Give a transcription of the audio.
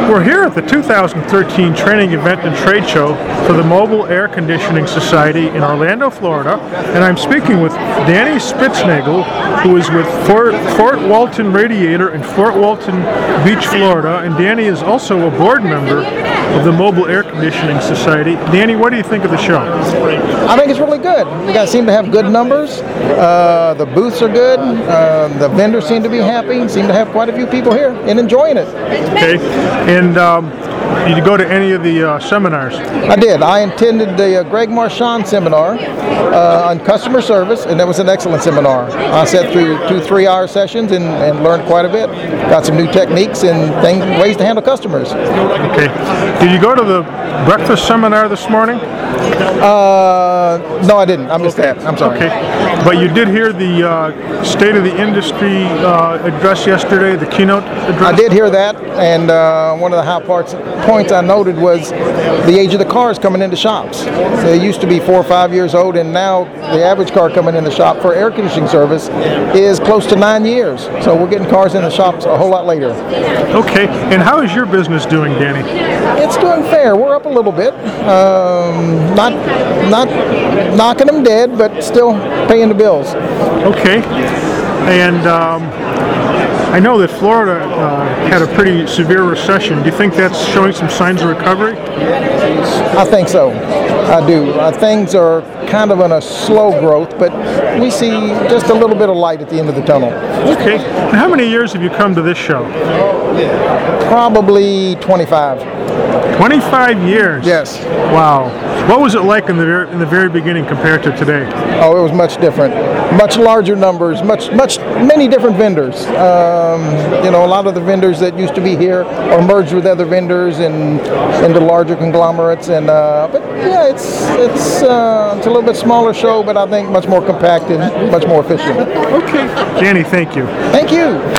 We're here at the 2013 training event and trade show for the Mobile Air Conditioning Society in Orlando, Florida, and I'm speaking with Danny Spitznagel, who is with Fort Walton Radiator in Fort Walton Beach, Florida, and Danny is also a board member of the Mobile Air Conditioning Society. Danny, what do you think of the show? I think it's really good. You guys seem to have good numbers. The booths are good. The vendors seem to be happy. Seem to have quite a few people here and enjoying it. Okay, and did you go to any of the seminars? I did. I attended the Greg Marchand seminar on customer service, and that was an excellent seminar. I sat through 2 3-hour sessions and learned quite a bit. Got some new techniques and ways to handle customers. Okay. Did you go to the breakfast seminar this morning? No, I didn't. I missed that. I'm sorry. Okay. But you did hear the State of the Industry address yesterday, the keynote address? I did hear that, and one of the high points I noted was the age of the cars coming into shops. They used to be 4 or 5 years old, and now the average car coming in the shop for air conditioning service is close to 9 years. So we're getting cars in the shops a whole lot later. Okay. And how is your business doing, Danny? It's doing fair. We're up a little bit. Not knocking them dead, but still paying the bills. Okay. And I know that Florida had a pretty severe recession. Do you think that's showing some signs of recovery? I think so. I do. Things are kind of on a slow growth, but we see just a little bit of light at the end of the tunnel. Okay. And how many years have you come to this show? Probably 25. 25 years? Yes. Wow. What was it like in the very beginning compared to today? Oh, it was much different. Much larger numbers, many different vendors. A lot of the vendors that used to be here are merged with other vendors and into larger conglomerates. But yeah, it's a little bit smaller show, but I think much more compacted, much more efficient. Okay. Danny, thank you. Thank you.